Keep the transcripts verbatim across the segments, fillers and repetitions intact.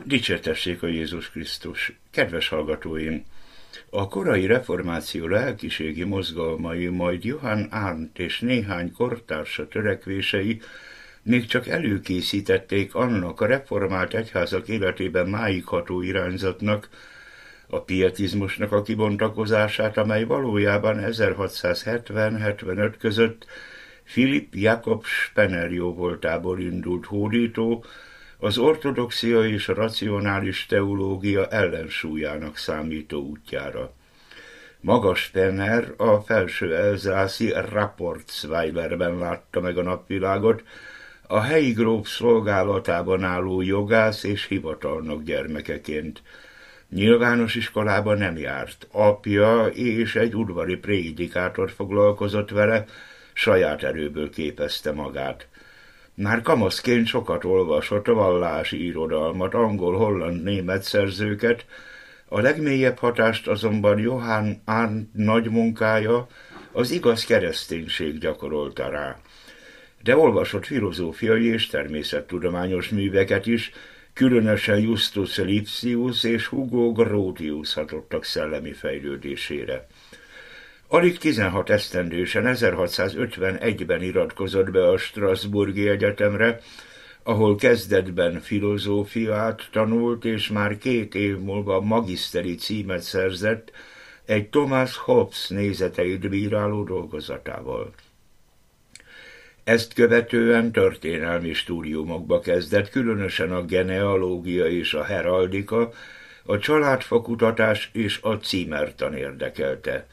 Dicsértessék a Jézus Krisztus! Kedves hallgatóim! A korai reformáció lelkiségi mozgalmai, majd Johann Arndt és néhány kortársa törekvései még csak előkészítették annak a reformált egyházak életében máig ható irányzatnak, a pietizmusnak a kibontakozását, amely valójában ezerhatszázhetven-hetvenöt között Philipp Jakob Spener jóvoltából indult hódító, az ortodoxia és a racionális teológia ellensúlyának számító útjára. Maga Spener a felső elzászi Rapportsweilerben látta meg a napvilágot, a helyi gróf szolgálatában álló jogász és hivatalnok gyermekeként. Nyilvános iskolában nem járt, apja és egy udvari prédikátor foglalkozott vele, saját erőből képezte magát. Már kamaszként sokat olvasott a vallási irodalmat, angol, holland, német szerzőket, a legmélyebb hatást azonban Johann Arndt nagy munkája, az igaz kereszténység gyakorolta rá. De olvasott filozófiai és természettudományos műveket is, különösen Justus Lipsius és Hugo Grotius hatottak szellemi fejlődésére. Alig tizenhat esztendősen ezerhatszázötvenegyben iratkozott be a Strasbourgi Egyetemre, ahol kezdetben filozófiát tanult, és már két év múlva magiszteri címet szerzett egy Thomas Hobbes nézeteit bíráló dolgozatával. Ezt követően történelmi stúdiumokba kezdett, különösen a genealógia és a heraldika, a családfakutatás és a címertan érdekelte.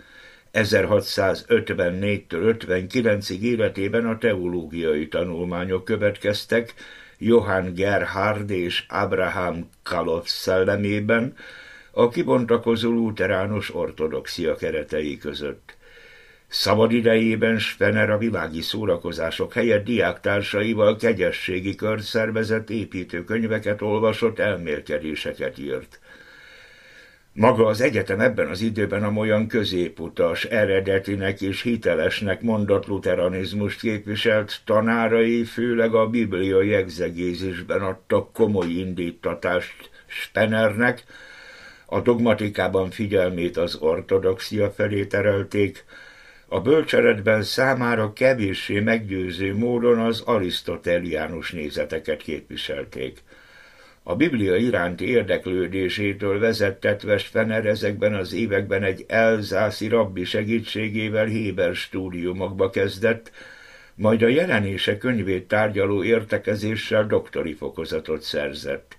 ezerhatszázötvennégytől ötvenkilencig életében a teológiai tanulmányok következtek, Johann Gerhard és Abraham Kaloff szellemében, a kibontakozó luteránus ortodoxia keretei között. Szabadidejében Spener a világi szórakozások helyett diáktársaival kegyességi kört szervezett, építőkönyveket olvasott, elmélkedéseket írt. Maga az egyetem ebben az időben amolyan középutas, eredetinek és hitelesnek mondott luteranizmust képviselt, tanárai főleg a bibliai egzegézisben adtak komoly indítatást Spenernek, a dogmatikában figyelmét az ortodoxia felé terelték, a bölcseletben számára kevéssé meggyőző módon az arisztoteliánus nézeteket képviselték. A Biblia iránti érdeklődésétől vezettetve Spener ezekben az években egy elzászi rabbi segítségével Héber stúdiumokba kezdett, majd a Jelenése könyvét tárgyaló értekezéssel doktori fokozatot szerzett.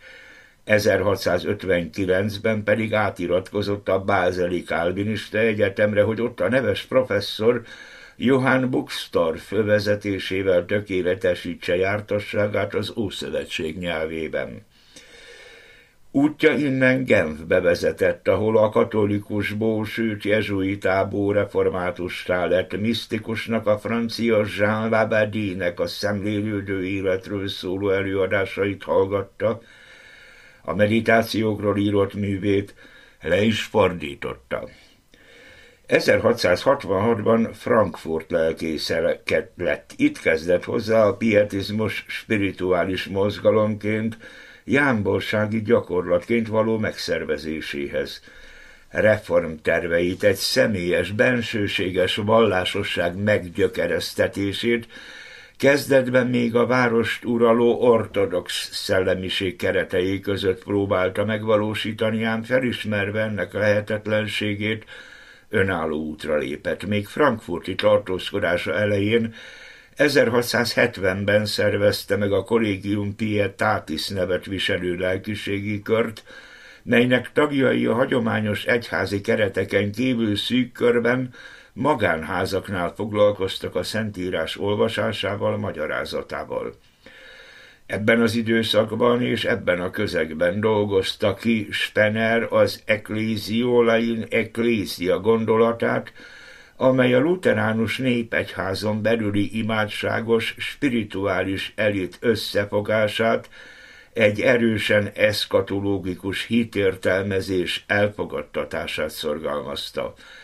ezerhatszázötvenkilencben pedig átiratkozott a Bázeli Kálvinista Egyetemre, hogy ott a neves professzor Johann Buxtorf vezetésével tökéletesítse jártasságát az Ószövetség nyelvében. Útja innen Genfbe vezetett, ahol a katolikusból, sőt jezsuitából reformátustá lett, misztikusnak, a francia Jean Labadie-nek a szemlélődő életről szóló előadásait hallgatta, a meditációkról írott művét le is fordította. ezerhatszázhatvanhatban Frankfurt lelkésze lett. Itt kezdett hozzá a pietizmus spirituális mozgalomként, jámborsági gyakorlatként való megszervezéséhez. Reformterveit, egy személyes, bensőséges vallásosság meggyökeresztetését, kezdetben még a várost uraló ortodox szellemiség keretei között próbálta megvalósítani, ám felismerve ennek lehetetlenségét, önálló útra lépett. Még frankfurti tartózkodása elején ezerhatszázhetvenben szervezte meg a Collegium Pietatis nevet viselő lelkiségi kört, melynek tagjai a hagyományos egyházi kereteken kívül szűk körben magánházaknál foglalkoztak a Szentírás olvasásával, magyarázatával. Ebben az időszakban és ebben a közegben dolgozta ki Spener az Ecclesiolain Ecclesia gondolatát, amely a luteránus népegyházon belüli imádságos, spirituális elit összefogását, egy erősen eszkatológikus hitértelmezés elfogadtatását szorgalmazta.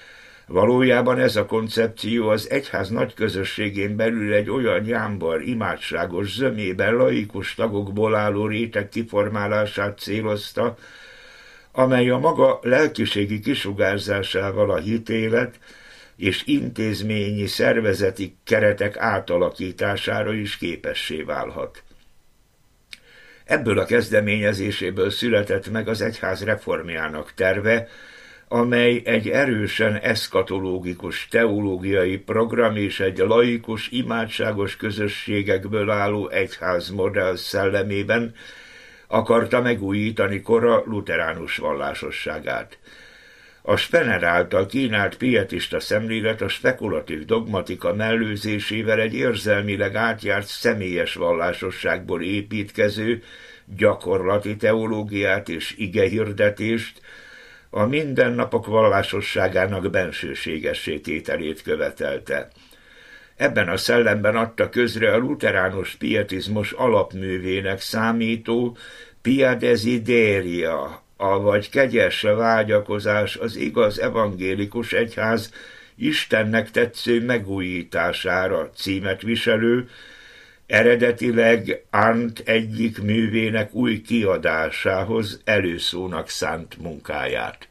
Valójában ez a koncepció az egyház nagy közösségén belül egy olyan jámbar, imádságos, zömében laikus tagokból álló réteg kiformálását célozta, amely a maga lelkiségi kisugárzásával a hitélet és intézményi szervezeti keretek átalakítására is képessé válhat. Ebből a kezdeményezéséből született meg az egyház reformjának terve, amely egy erősen eszkatológikus teológiai program és egy laikus, imádságos közösségekből álló egyházmodell szellemében akarta megújítani kora luteránus vallásosságát. A Spener által kínált pietista szemlélet a spekulatív dogmatika mellőzésével egy érzelmileg átjárt személyes vallásosságból építkező gyakorlati teológiát és igehirdetést, a mindennapok vallásosságának bensőségessé tételét követelte. Ebben a szellemben adta közre a luteránus pietizmus alapművének számító Pia Desideria, avagy kegyes vágyakozás az igaz evangélikus egyház Istennek tetsző megújítására címet viselő, eredetileg Arndt egyik művének új kiadásához előszónak szánt munkáját.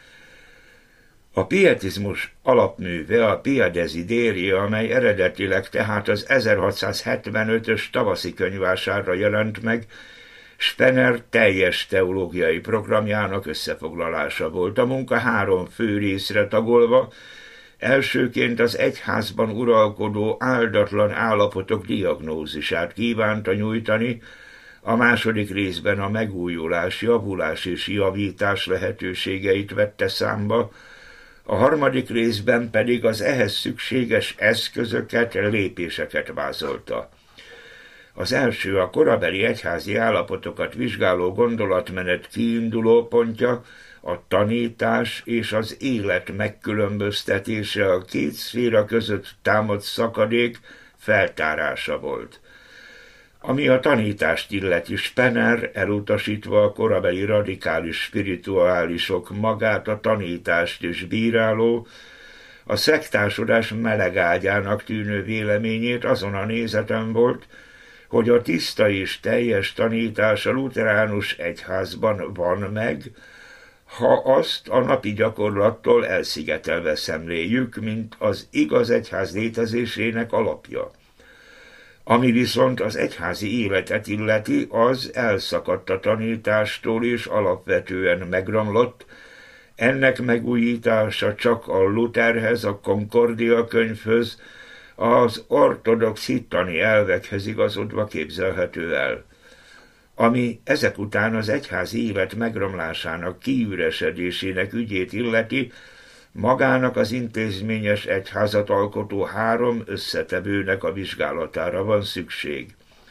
A pietizmus alapműve a Pia Desideria, amely eredetileg tehát az ezerhatszázhetvenötös tavaszi könyvvásárra jelent meg, Spener teljes teológiai programjának összefoglalása volt. A munka három fő részre tagolva, elsőként az egyházban uralkodó áldatlan állapotok diagnózisát kívánta nyújtani, a második részben a megújulás, javulás és javítás lehetőségeit vette számba, a harmadik részben pedig az ehhez szükséges eszközöket, lépéseket vázolta. Az első, a korabeli egyházi állapotokat vizsgáló gondolatmenet kiinduló pontja a tanítás és az élet megkülönböztetése, a két szféra között támadt szakadék feltárása volt. Ami a tanítást illeti, Spener, elutasítva a korabeli radikális spirituálisok magát a tanítást is bíráló, a szektásodás melegágyának tűnő véleményét azon a nézeten volt, hogy a tiszta és teljes tanítás a luteránus egyházban van meg, ha azt a napi gyakorlattól elszigetelve szemléljük, mint az igaz egyház létezésének alapja. Ami viszont az egyházi életet illeti, az elszakadt a tanítástól és alapvetően megromlott, ennek megújítása csak a Lutherhez, a Concordia könyvhöz, az ortodox hittani elvekhez igazodva képzelhető el. Ami ezek után az egyházi élet megromlásának, kiüresedésének ügyét illeti, magának az intézményes egyházat alkotó három összetevőnek a vizsgálatára van szükség.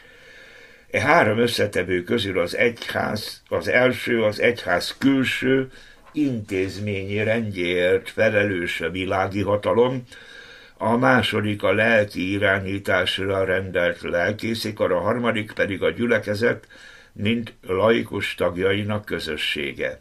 E három összetevő közül az egyház, az első az egyház külső, intézményi rendjéért felelős a világi hatalom, a második a lelki irányításra rendelt lelkészikar, a harmadik pedig a gyülekezet, mint laikus tagjainak közössége.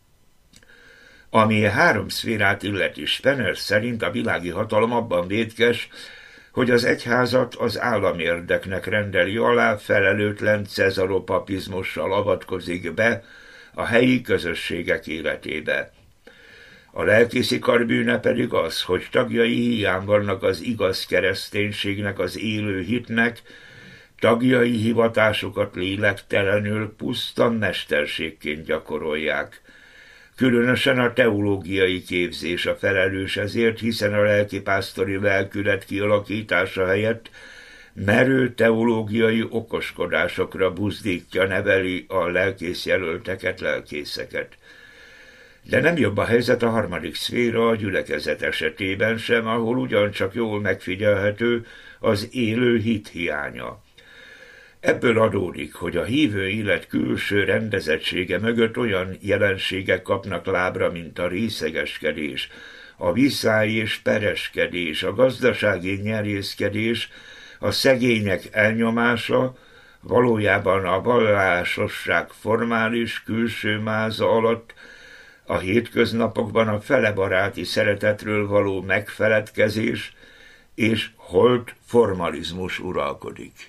Ami a három szférát illeti, Spener szerint a világi hatalom abban vétkes, hogy az egyházat az államérdeknek rendeli alá, felelőtlen cezaropapizmussal avatkozik be a helyi közösségek életébe. A lelkészikar bűne pedig az, hogy tagjai hiány vannak az igaz kereszténységnek, az élő hitnek, tagjai hivatásukat lélektelenül puszta mesterségként gyakorolják. Különösen a teológiai képzés a felelős ezért, hiszen a lelkipásztori lelkület kialakítása helyett merő teológiai okoskodásokra buzdítja, neveli a lelkészjelölteket, lelkészeket. De nem jobb a helyzet a harmadik szféra, a gyülekezet esetében sem, ahol ugyancsak jól megfigyelhető az élő hit hiánya. Ebből adódik, hogy a hívő élet külső rendezettsége mögött olyan jelenségek kapnak lábra, mint a részegeskedés, a viszály és pereskedés, a gazdasági nyerészkedés, a szegények elnyomása, valójában a vallásosság formális külső máza alatt A hétköznapokban a felebaráti szeretetről való megfeledkezés és holt formalizmus uralkodik.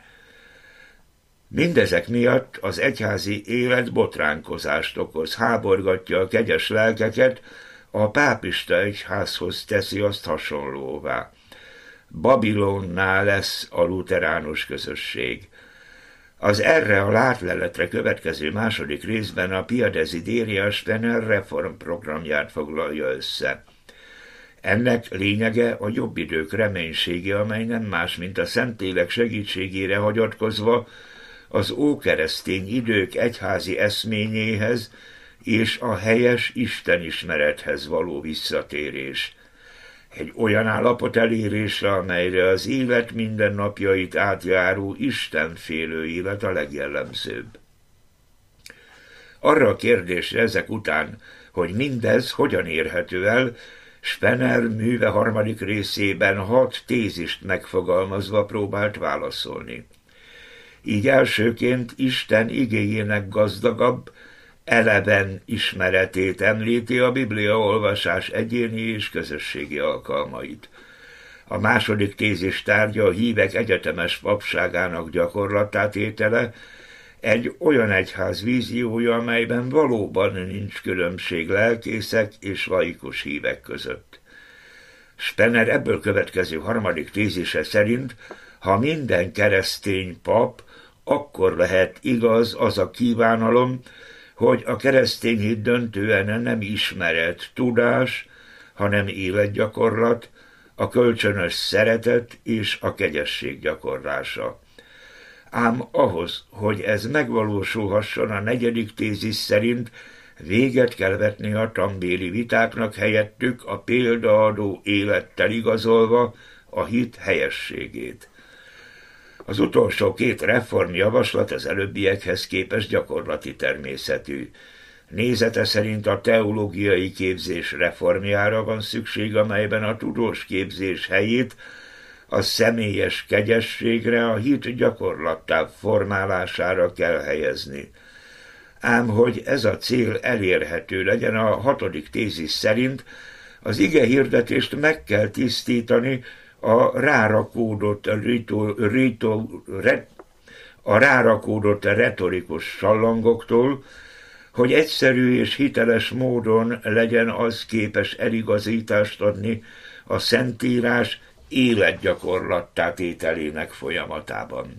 Mindezek miatt az egyházi élet botránkozást okoz, háborgatja a kegyes lelkeket, a pápista egyházhoz teszi azt hasonlóvá. Babilonnál lesz a luteránus közösség. Az erre a látleletre következő második részben a Pia Desideria Spener reformprogramját foglalja össze. Ennek lényege a jobb idők reménysége, amely nem más, mint a Szentlélek segítségére hagyatkozva az ókeresztény idők egyházi eszményéhez és a helyes istenismerethez való visszatérés. Egy olyan állapot elérésre, amelyre az élet mindennapjait átjáró istenfélő élet a legjellemzőbb. Arra a kérdésre ezek után, hogy mindez hogyan érhető el, Spener műve harmadik részében hat tézist megfogalmazva próbált válaszolni. Így elsőként Isten igéjének gazdagabb, eleven ismeretét említi, a Biblia olvasás egyéni és közösségi alkalmait. A második tézis tárgya a hívek egyetemes papságának gyakorlattá tétele, egy olyan egyház víziója, amelyben valóban nincs különbség lelkészek és laikus hívek között. Spener ebből következő harmadik tézise szerint, ha minden keresztény pap, akkor lehet igaz az a kívánalom, hogy a keresztény hit döntően nem ismeret, tudás, hanem életgyakorlat, a kölcsönös szeretet és a kegyesség gyakorlása. Ám ahhoz, hogy ez megvalósulhasson, a negyedik tézis szerint véget kell vetni a tanbéli vitáknak, helyettük a példaadó élettel igazolva a hit helyességét. Az utolsó két reformjavaslat az előbbiekhez képest gyakorlati természetű. Nézete szerint a teológiai képzés reformjára van szükség, amelyben a tudós képzés helyét a személyes kegyességre, a hit gyakorlattá formálására kell helyezni. Ám hogy ez a cél elérhető legyen, a hatodik tézis szerint az ige hirdetést meg kell tisztítani a rárakódott, rito, rito, re, a rárakódott retorikus sallangoktól, hogy egyszerű és hiteles módon legyen az képes eligazítást adni a Szentírás életgyakorlattá tételének folyamatában.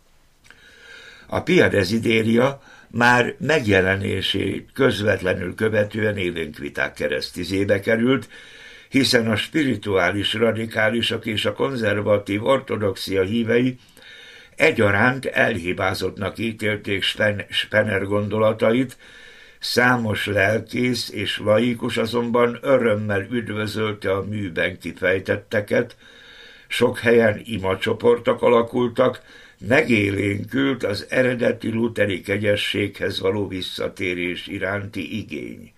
A Pia Desideria már megjelenését közvetlenül követően élénk viták keresztizébe került, hiszen a spirituális radikálisok és a konzervatív ortodoxia hívei egyaránt elhibázottnak ítélték Spener gondolatait, számos lelkész és laikus azonban örömmel üdvözölte a műben kifejtetteket, sok helyen imacsoportok alakultak, megélénkült az eredeti luteri kegyességhez való visszatérés iránti igény.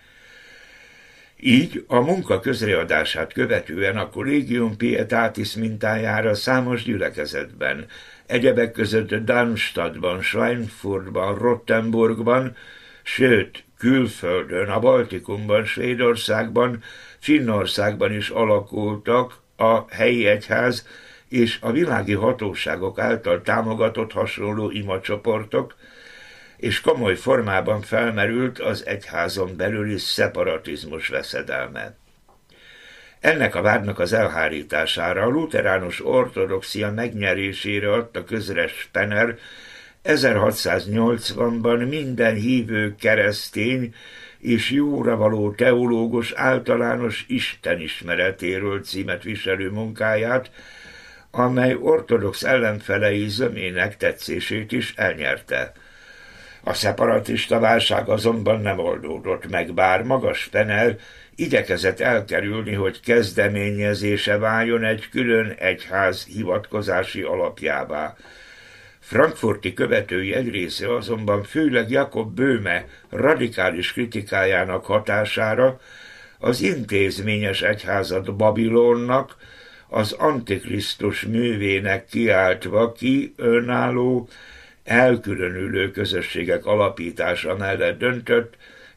Így a munka közreadását követően a Collegium Pietatis mintájára számos gyülekezetben, egyebek között Darmstadtban, Schweinfurtban, Rottenburgban, sőt, külföldön, a Baltikumban, Svédországban, Finnországban is alakultak a helyi egyház és a világi hatóságok által támogatott hasonló imacsoportok, és komoly formában felmerült az egyházon belüli szeparatizmus veszedelme. Ennek a vádnak az elhárítására, a luteránus ortodoxia megnyerésére adta közre Spener ezerhatszáznyolcvanban minden hívő keresztény és jóra való teológus általános istenismeretéről címet viselő munkáját, amely ortodox ellenfelei zömének tetszését is elnyerte. A szeparatista válság azonban nem oldódott meg, bár maga Spener igyekezett elkerülni, hogy kezdeményezése váljon egy külön egyház hivatkozási alapjává. Frankfurti követői egy része azonban főleg Jakob Böhme radikális kritikájának hatására az intézményes egyházat Babilonnak, az Antikrisztus művének kiáltva ki önálló, elkülönülő közösségek alapítása mellett döntött,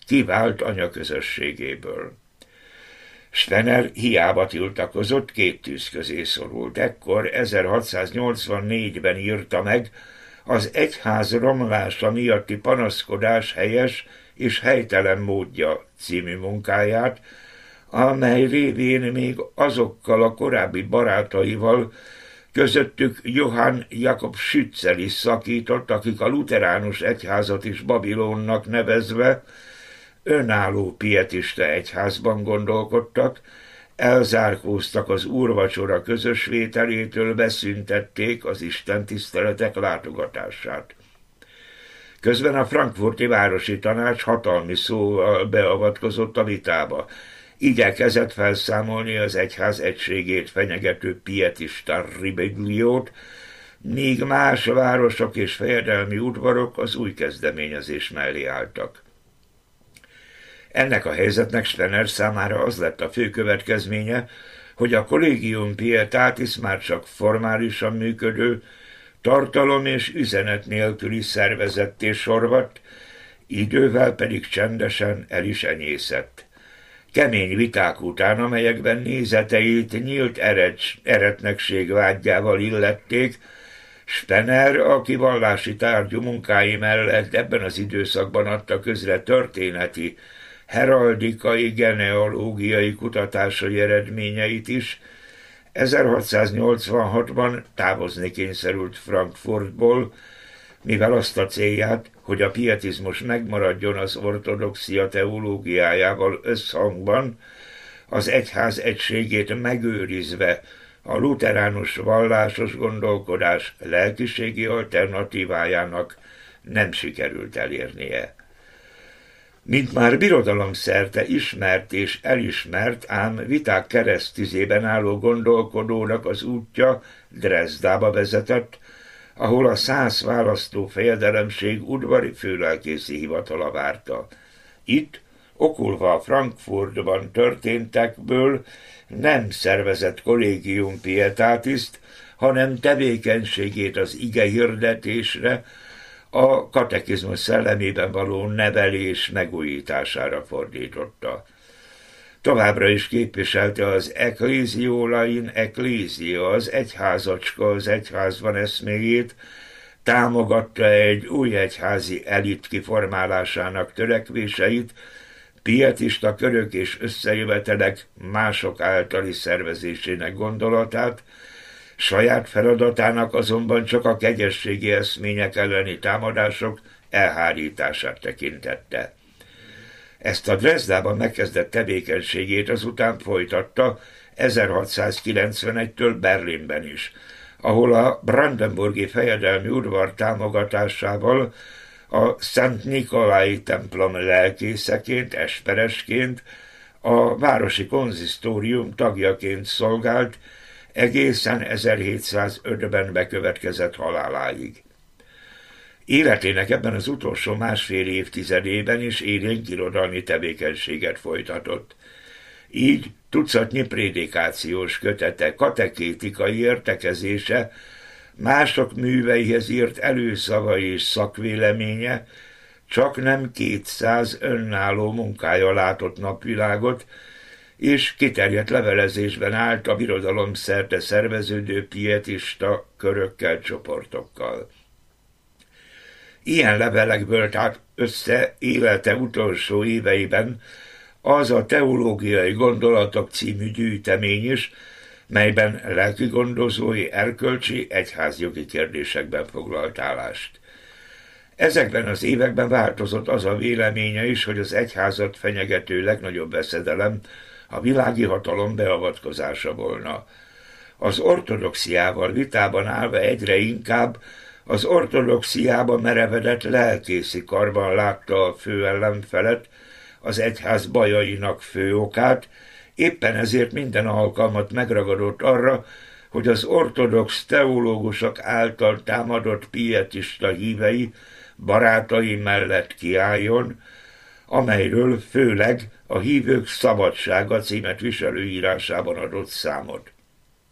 kivált anyaközösségéből. Spener hiába tiltakozott, két tűz közé szorult. Ekkor ezerhatszáznyolcvannégyben írta meg az Egyház romlása miatti panaszkodás helyes és helytelen módja című munkáját, amely révén még azokkal a korábbi barátaival, közöttük Johann Jakob Schützel is szakított, akik a luteránus egyházat is Babilonnak nevezve önálló pietista egyházban gondolkodtak, elzárkóztak az úrvacsora közös vételétől, beszüntették az istentiszteletek látogatását. Közben a frankfurti városi tanács hatalmi szóval beavatkozott a vitába. Igyekezett felszámolni az egyház egységét fenyegető pietista ribegliót, míg más városok és fejedelmi udvarok az új kezdeményezés mellé álltak. Ennek a helyzetnek Spener számára az lett a fő következménye, hogy a Collegium Pietatis már csak formálisan működő, tartalom és üzenet nélküli szervezetté sorvadt, idővel pedig csendesen el is enyészett. Kemény viták után, amelyekben nézeteit nyílt erecs, eretnekség vágyával illették, Spener, aki vallási tárgyú munkái mellett ebben az időszakban adta közre történeti, heraldikai, genealógiai kutatásai eredményeit is, ezerhatszáznyolcvanhatban távozni kényszerült Frankfurtból, mivel azt a célját, hogy a pietizmus megmaradjon az ortodoxia teológiájával összhangban, az egyház egységét megőrizve a luteránus vallásos gondolkodás lelkiségi alternatívájának nem sikerült elérnie. Mint már birodalomszerte ismert és elismert, ám viták keresztüzében álló gondolkodónak az útja Dresdába vezetett, ahol a szász választó fejedelemség udvari főlelkészi hivatala várta. Itt, okulva a Frankfurtban történtekből, nem szervezett Collegium Pietatiszt, hanem tevékenységét az ige hirdetésre, a katekizmus szellemében való nevelés megújítására fordította. Továbbra is képviselte az Ecclesiolain Ecclesia, az egyházacska az egyházban eszméjét, támogatta egy új egyházi elit kiformálásának törekvéseit, pietista körök és összejövetelek mások általi szervezésének gondolatát, saját feladatának azonban csak a kegyességi eszmények elleni támadások elhárítását tekintette. Ezt a Dresdában megkezdett tevékenységét azután folytatta ezerhatszázkilencvenegytől Berlinben is, ahol a brandenburgi fejedelmi udvar támogatásával a Szent Nikolai templom lelkészeként, esperesként, a városi konzisztórium tagjaként szolgált, egészen ezerhétszázötben bekövetkezett haláláig. Életének ebben az utolsó másfél évtizedében is élénk irodalmi tevékenységet folytatott. Így tucatnyi prédikációs kötete, katekétikai értekezése, mások műveihez írt előszavai és szakvéleménye, csak nem kétszáz önálló munkája látott napvilágot, és kiterjedt levelezésben állt a birodalom szerte szerveződő pietista körökkel, csoportokkal. Ilyen levelekből állt össze élete utolsó éveiben az a Teológiai Gondolatok című gyűjtemény is, melyben lelkigondozói, erkölcsi, egyházjogi kérdésekben foglalt állást. Ezekben az években változott az a véleménye is, hogy az egyházat fenyegető legnagyobb veszedelem a világi hatalom beavatkozása volna. Az ortodoxiával vitában állva egyre inkább az ortodoxiába merevedett lelkészi karban látta a fő ellenfelet, az egyház bajainak fő okát, éppen ezért minden alkalmat megragadott arra, hogy az ortodox teológusok által támadott pietista hívei, barátai mellett kiálljon, amelyről főleg a Hívők szabadsága címet viselő írásában adott számot.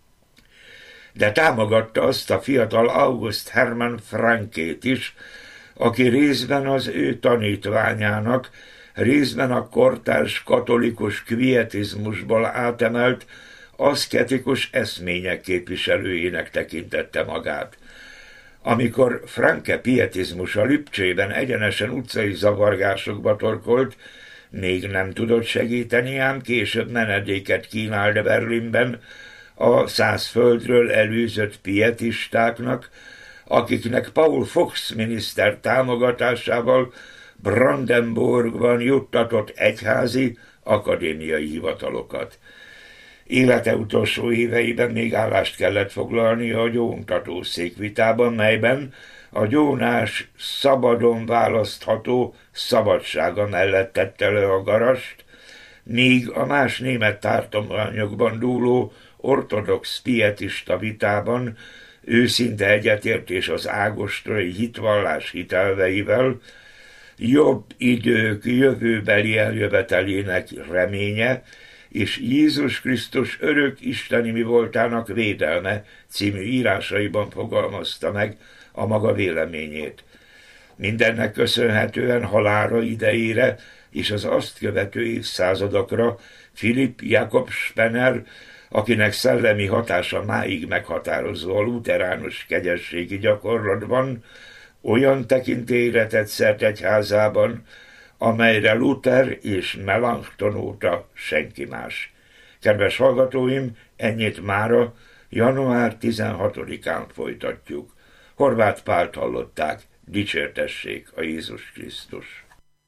De támogatta azt a fiatal August Hermann Frankét is, aki részben az ő tanítványának, részben a kortárs katolikus kvietizmusból átemelt, aszketikus eszmények képviselőjének tekintette magát. Amikor Franke pietizmusa Lipcsében egyenesen utcai zavargásokba torkolt, még nem tudott segíteni, ám később menedéket kínált Berlinben a száz földről elűzött pietistáknak, akiknek Paul Fox miniszter támogatásával Brandenburgban juttatott egyházi, akadémiai hivatalokat. Élete utolsó éveiben még állást kellett foglalni a gyóntató székvitában, melyben a gyónás szabadon választható szabadsága mellett tette le a garast, míg a más német tartományokban dúló ortodox pietista vitában őszinte egyetértés az ágostrai hitvallás hitelveivel, jobb idők jövőbeli eljövetelének reménye és Jézus Krisztus örök isteni mi voltának védelme című írásaiban fogalmazta meg a maga véleményét. Mindennek köszönhetően halálra idejére és az azt követő évszázadokra Philipp Jakob Spener, akinek szellemi hatása máig meghatározó a luteránus kegyességi gyakorlatban, olyan tekintélyre tett szert egyházában, amelyre Luther és Melanchthon óta senki más. Kedves hallgatóim, ennyit mára, január tizenhatodikán folytatjuk. Horváth Pált hallották, dicsértessék a Jézus Krisztus.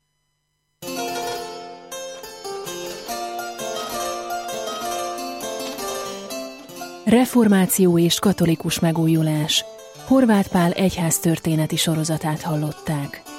Reformáció és katolikus megújulás. Horváth Pál egyháztörténeti sorozatát hallották.